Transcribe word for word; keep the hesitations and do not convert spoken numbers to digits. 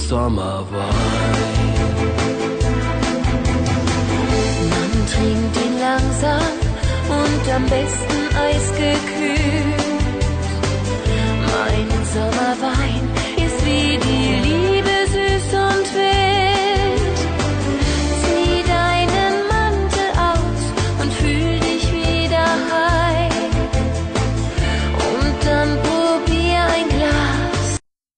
Sommerwein. Man trinkt ihn langsam und am besten eisgekühlt. Mein Sommerwein